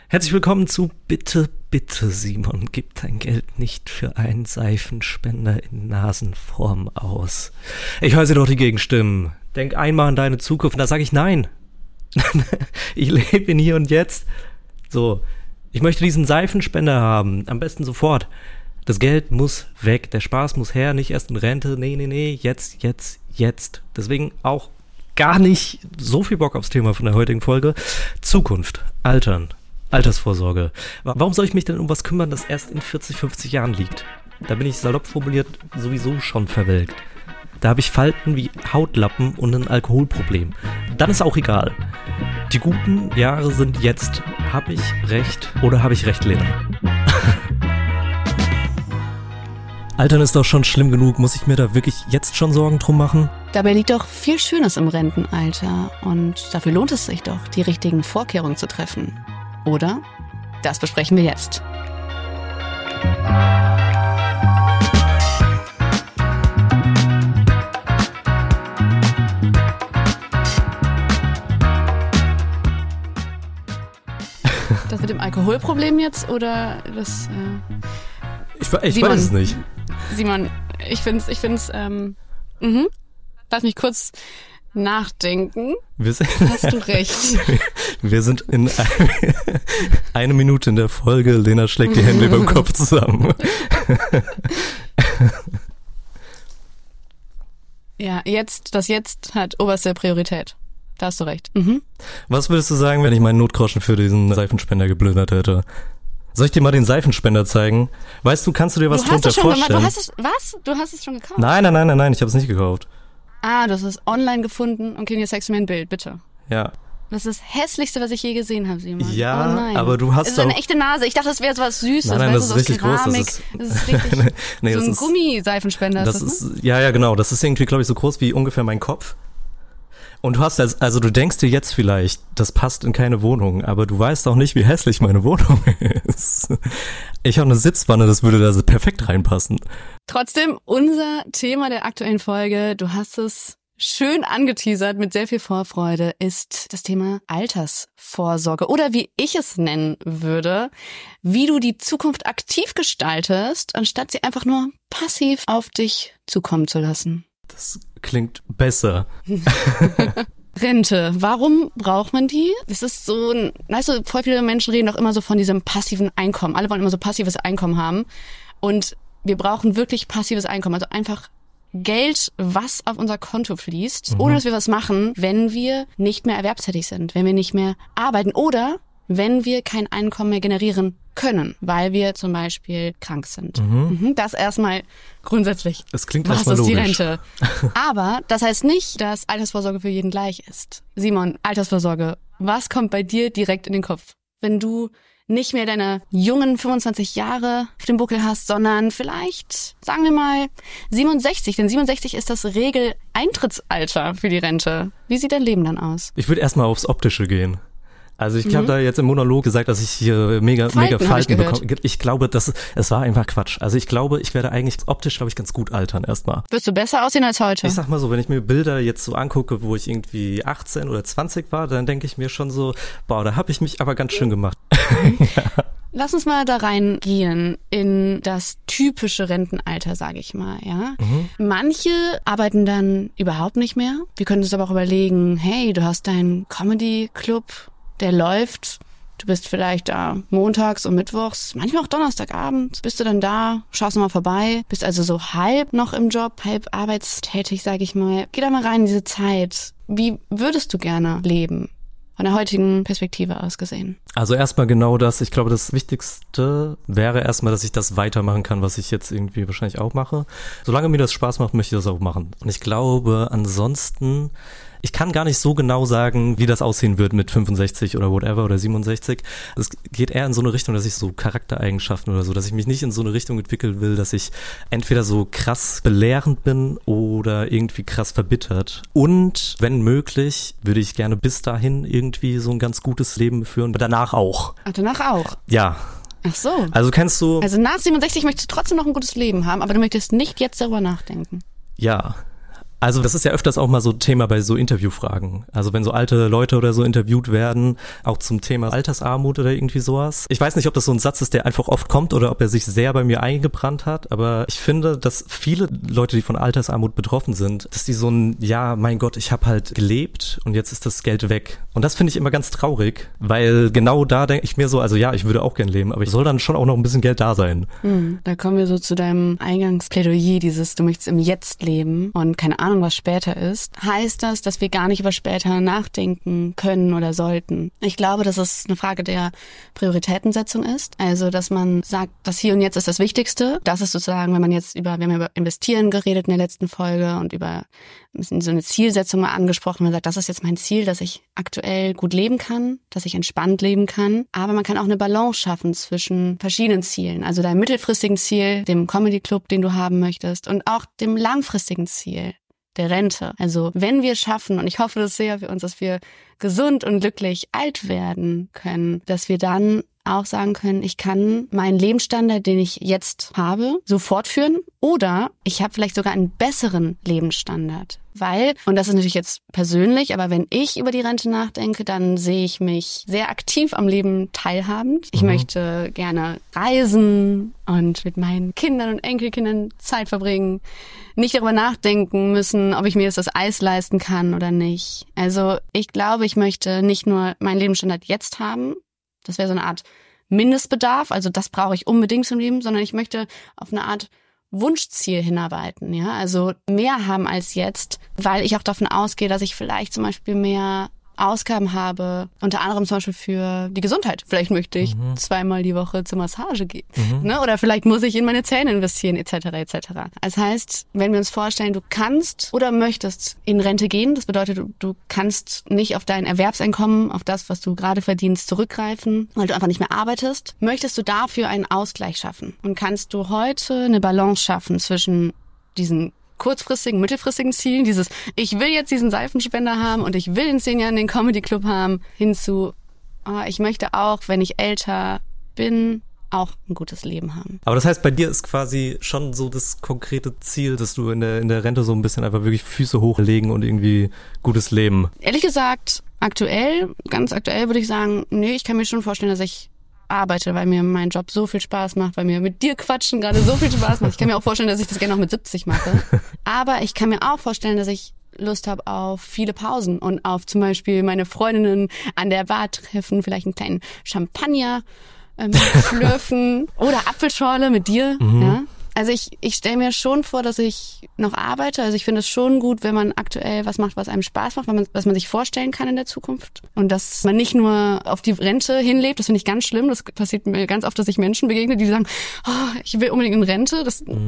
Herzlich willkommen zu Bitte, bitte Simon, gib dein Geld nicht für einen Seifenspender in Nasenform aus. Ich höre sie doch die Gegenstimmen. Denk einmal an deine Zukunft. Und da sage ich nein. Ich lebe in Hier und Jetzt. So, ich möchte diesen Seifenspender haben. Am besten sofort. Das Geld muss weg. Der Spaß muss her. Nicht erst in Rente. Nee. Jetzt. Deswegen auch gar nicht so viel Bock aufs Thema von der heutigen Folge. Zukunft. Altern. Altersvorsorge. Warum soll ich mich denn um was kümmern, das erst in 40, 50 Jahren liegt? Da bin ich salopp formuliert sowieso schon verwelkt. Da habe ich Falten wie Hautlappen und ein Alkoholproblem. Dann ist auch egal. Die guten Jahre sind jetzt. Habe ich recht oder habe ich recht, Lena? Altern ist doch schon schlimm genug. Muss ich mir da wirklich jetzt schon Sorgen drum machen? Dabei liegt doch viel Schönes im Rentenalter. Und dafür lohnt es sich doch, die richtigen Vorkehrungen zu treffen. Oder? Das besprechen wir jetzt. Das mit dem Alkoholproblem jetzt oder das? Ich Simon, weiß es nicht. Simon, ich find's. Lass mich kurz nachdenken. Hast du recht. Wir sind in eine Minute in der Folge. Lena schlägt die Hände über dem Kopf zusammen. Ja, das Jetzt hat oberste Priorität. Da hast du recht. Was würdest du sagen, wenn ich meinen Notgroschen für diesen Seifenspender geplündert hätte? Soll ich dir mal den Seifenspender zeigen? Weißt du, kannst du dir was drunter vorstellen? Du hast es schon gekauft? Nein, ich habe es nicht gekauft. Ah, du hast es online gefunden. Okay, jetzt zeigst du mir ein Bild, bitte. Ja. Das ist das Hässlichste, was ich je gesehen habe, Simon. Ja, oh nein. Aber du hast doch... Das ist eine echte Nase. Ich dachte, das wäre so was Süßes. Nein, das ist richtig Keramik. Groß. Das ist richtig nee, so ein Gummiseifenspender. Das ist, ja, genau. Das ist irgendwie, glaube ich, so groß wie ungefähr mein Kopf. Und du hast also du denkst dir jetzt vielleicht, das passt in keine Wohnung, aber du weißt auch nicht, wie hässlich meine Wohnung ist. Ich habe eine Sitzwanne, das würde da perfekt reinpassen. Trotzdem, unser Thema der aktuellen Folge, du hast es schön angeteasert mit sehr viel Vorfreude, ist das Thema Altersvorsorge oder wie ich es nennen würde, wie du die Zukunft aktiv gestaltest, anstatt sie einfach nur passiv auf dich zukommen zu lassen. Das klingt besser. Rente. Warum braucht man die? Das ist so, weißt du, voll viele Menschen reden doch immer so von diesem passiven Einkommen. Alle wollen immer so passives Einkommen haben. Und wir brauchen wirklich passives Einkommen. Also einfach Geld, was auf unser Konto fließt, ohne dass wir was machen, wenn wir nicht mehr erwerbstätig sind, wenn wir nicht mehr arbeiten oder wenn wir kein Einkommen mehr generieren können, weil wir zum Beispiel krank sind. Das erstmal grundsätzlich. Das klingt erstmal logisch. Was ist die Rente? Aber das heißt nicht, dass Altersvorsorge für jeden gleich ist. Simon, Altersvorsorge, was kommt bei dir direkt in den Kopf? Wenn du nicht mehr deine jungen 25 Jahre auf dem Buckel hast, sondern vielleicht, sagen wir mal, 67. Denn 67 ist das Regeleintrittsalter für die Rente. Wie sieht dein Leben dann aus? Ich würde erstmal aufs Optische gehen. Also ich habe da jetzt im Monolog gesagt, dass ich hier mega Falten bekomme. Ich glaube, es war einfach Quatsch. Also ich glaube, ich werde eigentlich optisch, ganz gut altern erstmal. Wirst du besser aussehen als heute? Ich sag mal so, wenn ich mir Bilder jetzt so angucke, wo ich irgendwie 18 oder 20 war, dann denke ich mir schon so, boah, da habe ich mich aber ganz schön gemacht. Ja. Lass uns mal da reingehen in das typische Rentenalter, sage ich mal, ja. Manche arbeiten dann überhaupt nicht mehr. Wir können uns aber auch überlegen, hey, du hast deinen Comedy-Club, der läuft, du bist vielleicht da montags und mittwochs, manchmal auch Donnerstagabend, bist du dann da, schaust nochmal vorbei, bist also so halb noch im Job, halb arbeitstätig, sag ich mal. Geh da mal rein in diese Zeit. Wie würdest du gerne leben? Von der heutigen Perspektive aus gesehen. Also erstmal genau das. Ich glaube, das Wichtigste wäre erstmal, dass ich das weitermachen kann, was ich jetzt irgendwie wahrscheinlich auch mache. Solange mir das Spaß macht, möchte ich das auch machen. Und ich glaube, ansonsten, ich kann gar nicht so genau sagen, wie das aussehen wird mit 65 oder whatever oder 67. Es geht eher in so eine Richtung, dass ich so Charaktereigenschaften oder so, dass ich mich nicht in so eine Richtung entwickeln will, dass ich entweder so krass belehrend bin oder irgendwie krass verbittert. Und wenn möglich, würde ich gerne bis dahin irgendwie so ein ganz gutes Leben führen. Danach auch. Ach, danach auch? Ja. Ach so. Also kennst du... Also nach 67 möchtest du trotzdem noch ein gutes Leben haben, aber du möchtest nicht jetzt darüber nachdenken. Ja. Also das ist ja öfters auch mal so Thema bei so Interviewfragen. Also wenn so alte Leute oder so interviewt werden, auch zum Thema Altersarmut oder irgendwie sowas. Ich weiß nicht, ob das so ein Satz ist, der einfach oft kommt oder ob er sich sehr bei mir eingebrannt hat, aber ich finde, dass viele Leute, die von Altersarmut betroffen sind, dass die so ein, ja, mein Gott, ich habe halt gelebt und jetzt ist das Geld weg. Und das finde ich immer ganz traurig, weil genau da denke ich mir so, also ja, ich würde auch gern leben, aber ich soll dann schon auch noch ein bisschen Geld da sein. Da kommen wir so zu deinem Eingangsplädoyer, dieses, du möchtest im Jetzt leben und keine Ahnung, was später ist. Heißt das, dass wir gar nicht über später nachdenken können oder sollten? Ich glaube, dass es eine Frage der Prioritätensetzung ist. Also, dass man sagt, das Hier und Jetzt ist das Wichtigste. Das ist sozusagen, wenn man jetzt wir haben ja über Investieren geredet in der letzten Folge und über so eine Zielsetzung mal angesprochen. Man sagt, das ist jetzt mein Ziel, dass ich aktuell gut leben kann, dass ich entspannt leben kann. Aber man kann auch eine Balance schaffen zwischen verschiedenen Zielen. Also deinem mittelfristigen Ziel, dem Comedy Club, den du haben möchtest und auch dem langfristigen Ziel, der Rente. Also wenn wir schaffen, und ich hoffe das sehr für uns, dass wir gesund und glücklich alt werden können, dass wir dann auch sagen können, ich kann meinen Lebensstandard, den ich jetzt habe, so fortführen oder ich habe vielleicht sogar einen besseren Lebensstandard. Weil, und das ist natürlich jetzt persönlich, aber wenn ich über die Rente nachdenke, dann sehe ich mich sehr aktiv am Leben teilhabend. Ich möchte gerne reisen und mit meinen Kindern und Enkelkindern Zeit verbringen. Nicht darüber nachdenken müssen, ob ich mir jetzt das Eis leisten kann oder nicht. Also ich glaube, ich möchte nicht nur meinen Lebensstandard jetzt haben, das wäre so eine Art Mindestbedarf, also das brauche ich unbedingt zum Leben, sondern ich möchte auf eine Art Wunschziel hinarbeiten, ja, also mehr haben als jetzt, weil ich auch davon ausgehe, dass ich vielleicht zum Beispiel mehr Ausgaben habe, unter anderem zum Beispiel für die Gesundheit. Vielleicht möchte ich 2-mal die Woche zur Massage gehen, ne? Oder vielleicht muss ich in meine Zähne investieren, etc. etc. Das heißt, wenn wir uns vorstellen, du kannst oder möchtest in Rente gehen, das bedeutet, du kannst nicht auf dein Erwerbseinkommen, auf das, was du gerade verdienst, zurückgreifen, weil du einfach nicht mehr arbeitest, möchtest du dafür einen Ausgleich schaffen und kannst du heute eine Balance schaffen zwischen diesen kurzfristigen, mittelfristigen Zielen, dieses, ich will jetzt diesen Seifenspender haben und ich will in 10 Jahren den Comedy Club haben, hinzu, ich möchte auch, wenn ich älter bin, auch ein gutes Leben haben. Aber das heißt, bei dir ist quasi schon so das konkrete Ziel, dass du in der Rente so ein bisschen einfach wirklich Füße hochlegen und irgendwie gutes Leben. Ehrlich gesagt, ganz aktuell würde ich sagen, nee, ich kann mir schon vorstellen, dass ich arbeite, weil mir mein Job so viel Spaß macht, weil mir mit dir quatschen gerade so viel Spaß macht. Ich kann mir auch vorstellen, dass ich das gerne noch mit 70 mache. Aber ich kann mir auch vorstellen, dass ich Lust habe auf viele Pausen und auf zum Beispiel meine Freundinnen an der Bar treffen, vielleicht einen kleinen Champagner schlürfen oder Apfelschorle mit dir. Ja? Also ich stelle mir schon vor, dass ich noch arbeite. Also ich finde es schon gut, wenn man aktuell was macht, was einem Spaß macht, was man sich vorstellen kann in der Zukunft. Und dass man nicht nur auf die Rente hinlebt, das finde ich ganz schlimm. Das passiert mir ganz oft, dass ich Menschen begegne, die sagen, ich will unbedingt in Rente.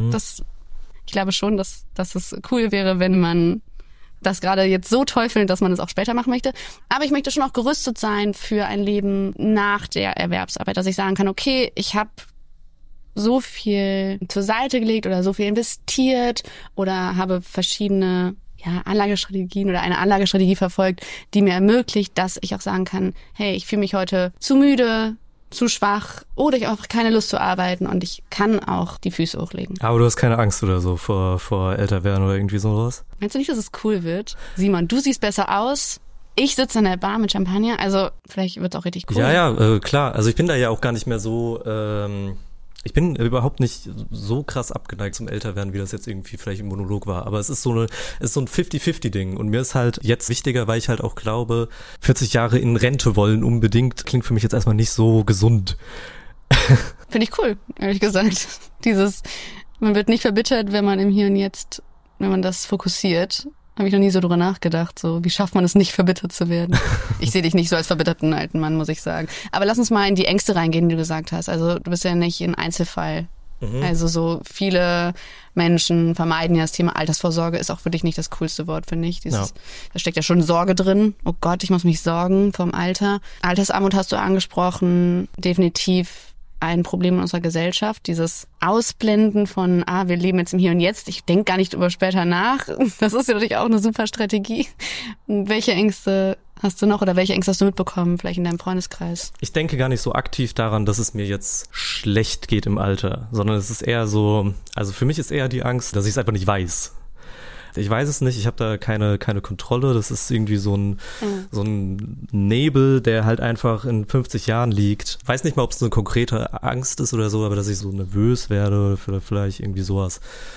Ich glaube schon, dass es cool wäre, wenn man das gerade jetzt so toll findet, dass man es auch später machen möchte. Aber ich möchte schon auch gerüstet sein für ein Leben nach der Erwerbsarbeit, dass ich sagen kann, okay, ich habe so viel zur Seite gelegt oder so viel investiert oder habe verschiedene Anlagestrategien oder eine Anlagestrategie verfolgt, die mir ermöglicht, dass ich auch sagen kann, hey, ich fühle mich heute zu müde, zu schwach oder ich habe einfach keine Lust zu arbeiten und ich kann auch die Füße hochlegen. Aber du hast keine Angst oder so vor älter werden oder irgendwie sowas? Meinst du nicht, dass es cool wird? Simon, du siehst besser aus. Ich sitze in der Bar mit Champagner, also vielleicht wird es auch richtig cool. Ja, klar. Also ich bin da ja auch gar nicht mehr so... Ich bin überhaupt nicht so krass abgeneigt zum Älterwerden, wie das jetzt irgendwie vielleicht im Monolog war. Aber es ist so ein 50-50-Ding. Und mir ist halt jetzt wichtiger, weil ich halt auch glaube, 40 Jahre in Rente wollen unbedingt, klingt für mich jetzt erstmal nicht so gesund. Finde ich cool, ehrlich gesagt. Man wird nicht verbittert, wenn man im Hier und Jetzt, wenn man das fokussiert. Habe ich noch nie so drüber nachgedacht, so wie schafft man es nicht, verbittert zu werden? Ich sehe dich nicht so als verbitterten alten Mann, muss ich sagen. Aber lass uns mal in die Ängste reingehen, die du gesagt hast. Also du bist ja nicht ein Einzelfall. Also so viele Menschen vermeiden ja das Thema Altersvorsorge, ist auch wirklich nicht das coolste Wort, finde ich. Da steckt ja schon Sorge drin. Oh Gott, ich muss mich sorgen vom Alter. Altersarmut hast du angesprochen, definitiv ein Problem in unserer Gesellschaft, dieses Ausblenden von, wir leben jetzt im Hier und Jetzt, ich denke gar nicht über später nach. Das ist ja natürlich auch eine super Strategie. Welche Ängste hast du noch oder welche Ängste hast du mitbekommen, vielleicht in deinem Freundeskreis? Ich denke gar nicht so aktiv daran, dass es mir jetzt schlecht geht im Alter, sondern es ist eher so, also für mich ist eher die Angst, dass ich es einfach nicht weiß. Ich weiß es nicht, ich habe da keine Kontrolle. Das ist irgendwie so ein Nebel, der halt einfach in 50 Jahren liegt. Ich weiß nicht mal, ob es eine konkrete Angst ist oder so, aber dass ich so nervös werde oder vielleicht irgendwie sowas.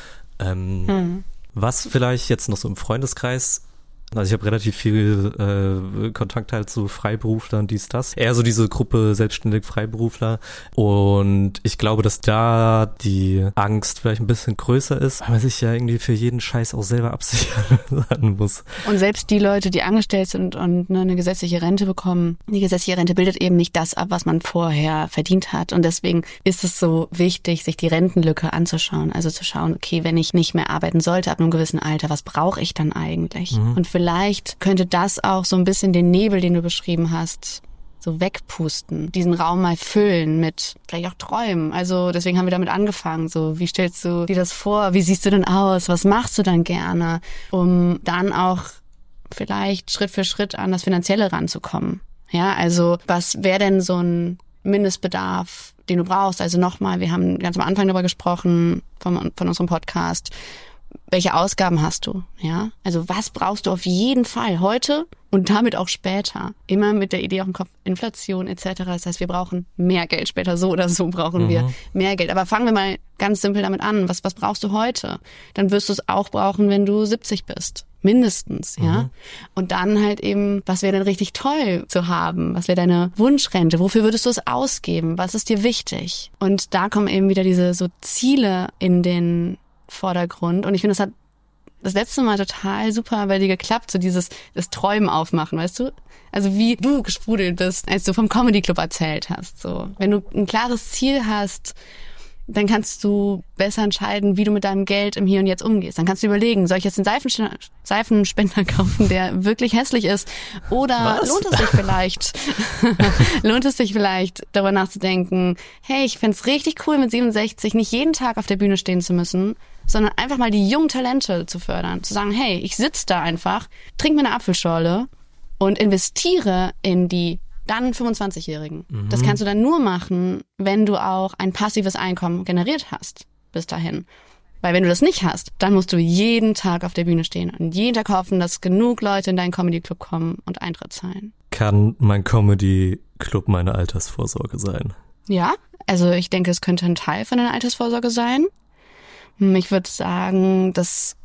Was vielleicht jetzt noch so im Freundeskreis, also ich habe relativ viel Kontakt halt zu Freiberuflern, dies, das. Eher so diese Gruppe selbstständig Freiberufler. Und ich glaube, dass da die Angst vielleicht ein bisschen größer ist, weil man sich ja irgendwie für jeden Scheiß auch selber absichern muss. Und selbst die Leute, die angestellt sind und eine gesetzliche Rente bekommen, die gesetzliche Rente bildet eben nicht das ab, was man vorher verdient hat. Und deswegen ist es so wichtig, sich die Rentenlücke anzuschauen. Also zu schauen, okay, wenn ich nicht mehr arbeiten sollte ab einem gewissen Alter, was brauche ich dann eigentlich? Und vielleicht könnte das auch so ein bisschen den Nebel, den du beschrieben hast, so wegpusten, diesen Raum mal füllen mit vielleicht auch Träumen. Also deswegen haben wir damit angefangen. So, wie stellst du dir das vor? Wie siehst du denn aus? Was machst du dann gerne? Um dann auch vielleicht Schritt für Schritt an das Finanzielle ranzukommen. Ja, also was wäre denn so ein Mindestbedarf, den du brauchst? Also nochmal, wir haben ganz am Anfang darüber gesprochen von unserem Podcast. Welche Ausgaben hast du? Ja, also was brauchst du auf jeden Fall heute und damit auch später? Immer mit der Idee auf dem Kopf, Inflation etc. Das heißt, wir brauchen mehr Geld später. So oder so brauchen wir mehr Geld. Aber fangen wir mal ganz simpel damit an. Was brauchst du heute? Dann wirst du es auch brauchen, wenn du 70 bist. Mindestens, ja. Und dann halt eben, was wäre denn richtig toll zu haben? Was wäre deine Wunschrente? Wofür würdest du es ausgeben? Was ist dir wichtig? Und da kommen eben wieder diese so Ziele in den Vordergrund. Und ich finde, das hat das letzte Mal total super bei dir geklappt, so das Träumen aufmachen, weißt du? Also wie du gesprudelt bist, als du vom Comedy Club erzählt hast. So, wenn du ein klares Ziel hast, dann kannst du besser entscheiden, wie du mit deinem Geld im Hier und Jetzt umgehst. Dann kannst du überlegen, soll ich jetzt einen Seifenspender kaufen, der wirklich hässlich ist? Oder lohnt es sich vielleicht, darüber nachzudenken, hey, ich find's richtig cool, mit 67 nicht jeden Tag auf der Bühne stehen zu müssen, sondern einfach mal die jungen Talente zu fördern. Zu sagen, hey, ich sitze da einfach, trinke mir eine Apfelschorle und investiere in die dann 25-Jährigen. Das kannst du dann nur machen, wenn du auch ein passives Einkommen generiert hast bis dahin. Weil wenn du das nicht hast, dann musst du jeden Tag auf der Bühne stehen und jeden Tag hoffen, dass genug Leute in deinen Comedy-Club kommen und Eintritt zahlen. Kann mein Comedy-Club meine Altersvorsorge sein? Ja, also ich denke, es könnte ein Teil von deiner Altersvorsorge sein. Ich würde sagen, dass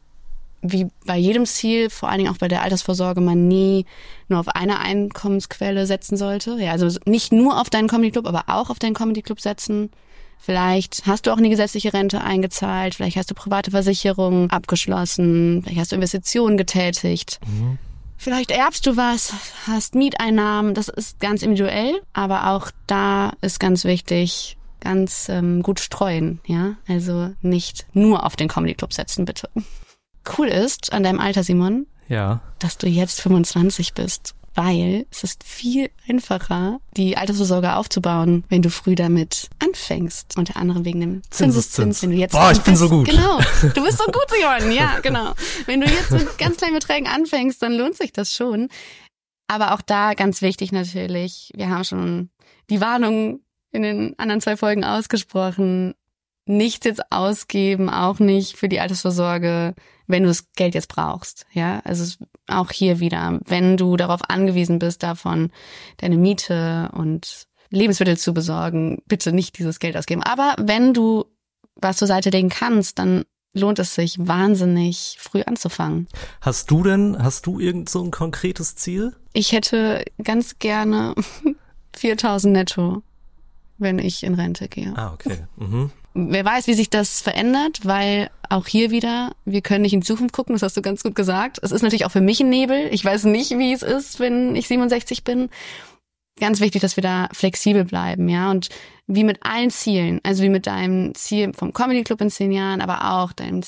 wie bei jedem Ziel, vor allen Dingen auch bei der Altersvorsorge, man nie nur auf eine Einkommensquelle setzen sollte. Ja, also nicht nur auf deinen Comedy-Club, aber auch auf deinen Comedy-Club setzen. Vielleicht hast du auch in die gesetzliche Rente eingezahlt, vielleicht hast du private Versicherungen abgeschlossen, vielleicht hast du Investitionen getätigt. Vielleicht erbst du was, hast Mieteinnahmen, das ist ganz individuell, aber auch da ist ganz wichtig, ganz gut streuen, ja, also nicht nur auf den Comedy-Club setzen, bitte. Cool ist an deinem Alter, Simon, ja, dass du jetzt 25 bist, weil es ist viel einfacher, die Altersvorsorge aufzubauen, wenn du früh damit anfängst. Unter anderem wegen dem Zinseszins. Wenn du jetzt ich bin so gut. Genau, du bist so gut, Simon, ja, genau. Wenn du jetzt mit ganz kleinen Beträgen anfängst, dann lohnt sich das schon. Aber auch da ganz wichtig natürlich, wir haben schon die Warnung in den anderen 2 Folgen ausgesprochen, nichts jetzt ausgeben, auch nicht für die Altersvorsorge, wenn du das Geld jetzt brauchst, ja, also auch hier wieder, wenn du darauf angewiesen bist, davon deine Miete und Lebensmittel zu besorgen, bitte nicht dieses Geld ausgeben. Aber wenn du was zur Seite legen kannst, dann lohnt es sich wahnsinnig früh anzufangen. Hast du irgend so ein konkretes Ziel? Ich hätte ganz gerne 4.000 netto, wenn ich in Rente gehe. Ah, okay. Wer weiß, wie sich das verändert, weil auch hier wieder, wir können nicht in die Zukunft gucken, das hast du ganz gut gesagt. Es ist natürlich auch für mich ein Nebel. Ich weiß nicht, wie es ist, wenn ich 67 bin. Ganz wichtig, dass wir da flexibel bleiben, ja. Und wie mit allen Zielen, also wie mit deinem Ziel vom Comedy Club in 10 Jahren, aber auch deinem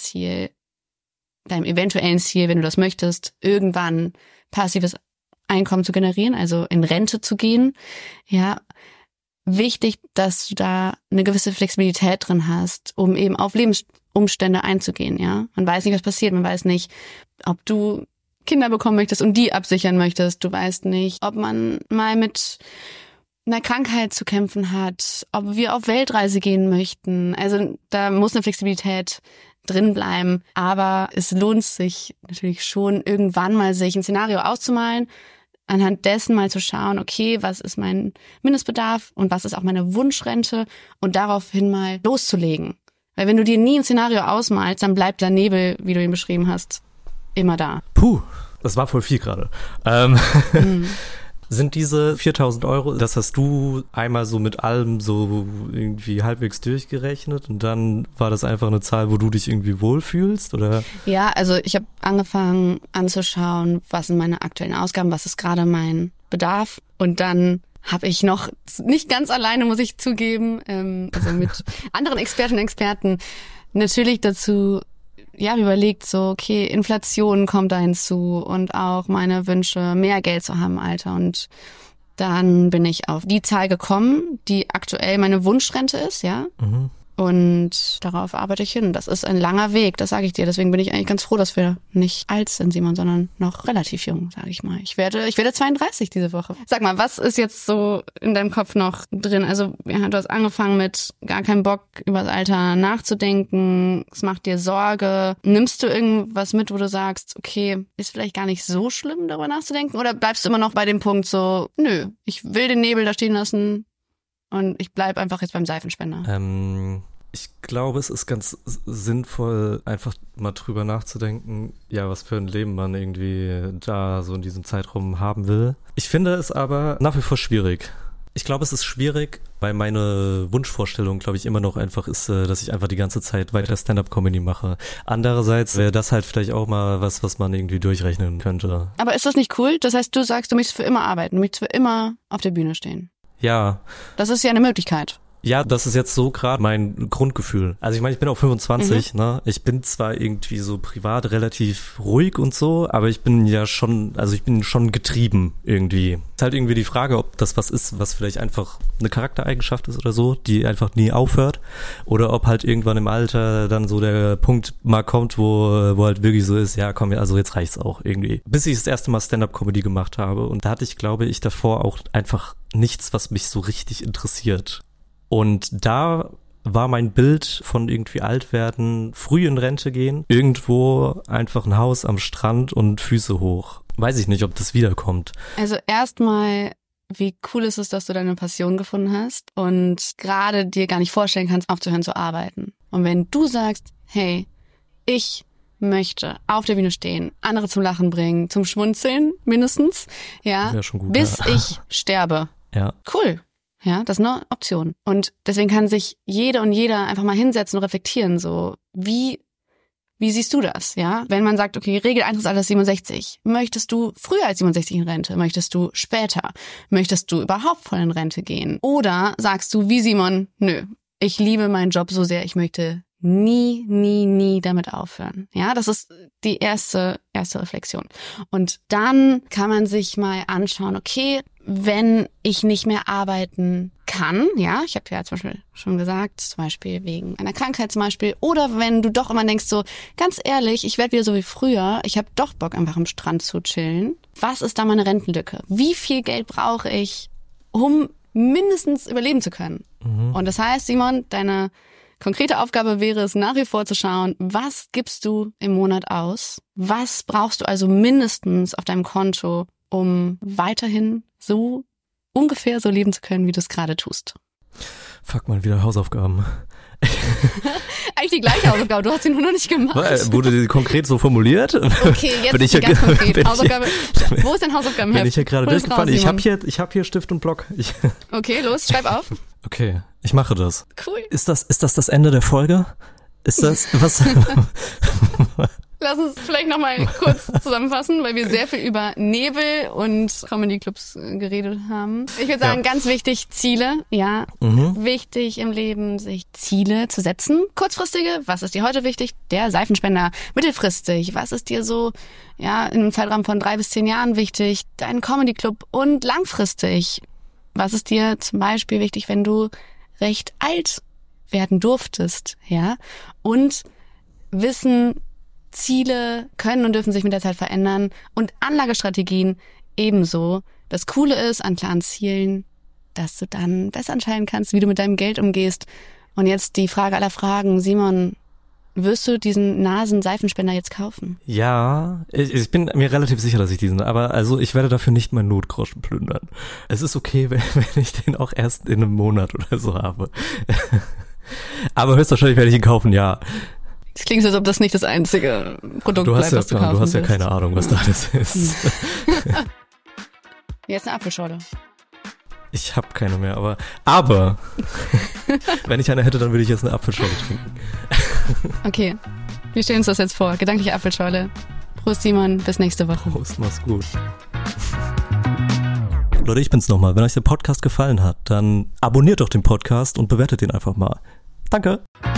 eventuellen Ziel, wenn du das möchtest, irgendwann passives Einkommen zu generieren, also in Rente zu gehen, ja. Wichtig, dass du da eine gewisse Flexibilität drin hast, um eben auf Lebensumstände einzugehen, ja. Man weiß nicht, was passiert. Man weiß nicht, ob du Kinder bekommen möchtest und die absichern möchtest. Du weißt nicht, ob man mal mit einer Krankheit zu kämpfen hat, ob wir auf Weltreise gehen möchten. Also da muss eine Flexibilität drin bleiben. Aber es lohnt sich natürlich schon, irgendwann mal sich ein Szenario auszumalen, anhand dessen mal zu schauen, okay, was ist mein Mindestbedarf und was ist auch meine Wunschrente und daraufhin mal loszulegen. Weil wenn du dir nie ein Szenario ausmalst, dann bleibt der Nebel, wie du ihn beschrieben hast, immer da. Puh, das war voll viel gerade. Sind diese 4.000 Euro, das hast du einmal so mit allem so irgendwie halbwegs durchgerechnet und dann war das einfach eine Zahl, wo du dich irgendwie wohlfühlst, oder? Ja, also ich habe angefangen anzuschauen, was sind meine aktuellen Ausgaben, was ist gerade mein Bedarf und dann habe ich noch, nicht ganz alleine, muss ich zugeben, also mit anderen Expertinnen und Experten natürlich dazu überlegt, so, okay, Inflation kommt da hinzu und auch meine Wünsche, mehr Geld zu haben im Alter. Und dann bin ich auf die Zahl gekommen, die aktuell meine Wunschrente ist, ja. Mhm. Und darauf arbeite ich hin. Das ist ein langer Weg, das sage ich dir. Deswegen bin ich eigentlich ganz froh, dass wir nicht alt sind, Simon, sondern noch relativ jung, sage ich mal. Ich werde 32 diese Woche. Sag mal, was ist jetzt so in deinem Kopf noch drin? Also ja, du hast angefangen mit gar keinen Bock, über das Alter nachzudenken. Es macht dir Sorge. Nimmst du irgendwas mit, wo du sagst, okay, ist vielleicht gar nicht so schlimm, darüber nachzudenken? Oder bleibst du immer noch bei dem Punkt so, nö, ich will den Nebel da stehen lassen und ich bleib einfach jetzt beim Seifenspender? Ich glaube, es ist ganz sinnvoll, einfach mal drüber nachzudenken, ja, was für ein Leben man irgendwie da so in diesem Zeitraum haben will. Ich finde es aber nach wie vor schwierig. Ich glaube, es ist schwierig, weil meine Wunschvorstellung, glaube ich, immer noch einfach ist, dass ich einfach die ganze Zeit weiter Stand-up-Comedy mache. Andererseits wäre das halt vielleicht auch mal was man irgendwie durchrechnen könnte. Aber ist das nicht cool? Das heißt, du sagst, du möchtest für immer arbeiten, du möchtest für immer auf der Bühne stehen. Ja. Das ist ja eine Möglichkeit. Ja, das ist jetzt so gerade mein Grundgefühl. Also ich meine, ich bin auch 25, ne? Ich bin zwar irgendwie so privat relativ ruhig und so, aber ich bin ja schon, also ich bin schon getrieben irgendwie. Ist halt irgendwie die Frage, ob das was ist, was vielleicht einfach eine Charaktereigenschaft ist oder so, die einfach nie aufhört, oder ob halt irgendwann im Alter dann so der Punkt mal kommt, wo halt wirklich so ist, ja komm, also jetzt reicht's auch irgendwie. Bis ich das erste Mal Stand-up-Comedy gemacht habe und da hatte ich, glaube ich, davor auch einfach nichts, was mich so richtig interessiert. Und da war mein Bild von irgendwie alt werden, früh in Rente gehen, irgendwo einfach ein Haus am Strand und Füße hoch. Weiß ich nicht, ob das wiederkommt. Also erstmal, wie cool ist es, dass du deine Passion gefunden hast und gerade dir gar nicht vorstellen kannst, aufzuhören zu arbeiten. Und wenn du sagst, hey, ich möchte auf der Bühne stehen, andere zum Lachen bringen, zum Schmunzeln mindestens, ja, schon gut, bis ich sterbe. Ja. Cool. Ja, das ist eine Option. Und deswegen kann sich jede und jeder einfach mal hinsetzen und reflektieren, so, wie siehst du das, ja? Wenn man sagt, okay, Regeleintrittsalter ist 67. Möchtest du früher als 67 in Rente? Möchtest du später? Möchtest du überhaupt voll in Rente gehen? Oder sagst du, wie Simon, nö, ich liebe meinen Job so sehr, ich möchte nie damit aufhören. Ja, das ist die erste Reflexion. Und dann kann man sich mal anschauen, okay, wenn ich nicht mehr arbeiten kann, ja, ich habe ja zum Beispiel schon gesagt, zum Beispiel wegen einer Krankheit zum Beispiel, oder wenn du doch immer denkst so, ganz ehrlich, ich werde wieder so wie früher, ich habe doch Bock einfach am Strand zu chillen. Was ist da meine Rentenlücke? Wie viel Geld brauche ich, um mindestens überleben zu können? Mhm. Und das heißt, Simon, deine konkrete Aufgabe wäre es nach wie vor zu schauen, was gibst du im Monat aus? Was brauchst du also mindestens auf deinem Konto, um weiterhin so ungefähr so leben zu können, wie du es gerade tust? Fuck mal, wieder Hausaufgaben. Eigentlich die gleiche Hausaufgabe, du hast sie nur noch nicht gemacht. Wurde die konkret so formuliert? Okay, jetzt die ganz konkret. Hausaufgabe. Wo ist dein Hausaufgabenheft? Bin ich hier gerade durchgefallen? Ich hab hier Stift und Block. Okay, los, schreib auf. Okay, ich mache das. Cool. Ist das Ende der Folge? Ist das, was? Lass uns vielleicht nochmal kurz zusammenfassen, weil wir sehr viel über Nebel und Comedy-Clubs geredet haben. Ich würde sagen, ganz wichtig, Ziele. Ja, wichtig im Leben, sich Ziele zu setzen. Kurzfristige, was ist dir heute wichtig? Der Seifenspender. Mittelfristig, was ist dir so, ja, in einem Zeitraum von 3 bis 10 Jahren wichtig? Dein Comedy-Club. Und langfristig, was ist dir zum Beispiel wichtig, wenn du recht alt werden durftest? Ja, und Wissen, Ziele können und dürfen sich mit der Zeit verändern und Anlagestrategien ebenso. Das Coole ist an klaren Zielen, dass du dann besser entscheiden kannst, wie du mit deinem Geld umgehst. Und jetzt die Frage aller Fragen, Simon, Wirst du diesen Nasenseifenspender jetzt kaufen? Ja, ich bin mir relativ sicher, dass ich diesen, aber also ich werde dafür nicht meinen Notgroschen plündern. Es ist okay, wenn ich den auch erst in einem Monat oder so habe. Aber höchstwahrscheinlich werde ich ihn kaufen, ja. Es klingt so, als ob das nicht das einzige Produkt bleibt, was du kaufen Du hast ja willst. keine Ahnung, was da alles ist. Hier ist eine Apfelschorle. Ich habe keine mehr, aber wenn ich eine hätte, dann würde ich jetzt eine Apfelschorle trinken. Okay, wir stellen uns das jetzt vor. Gedankliche Apfelschorle. Prost, Simon, bis nächste Woche. Prost, mach's gut. Leute, ich bin's nochmal. Wenn euch der Podcast gefallen hat, dann abonniert doch den Podcast und bewertet ihn einfach mal. Danke.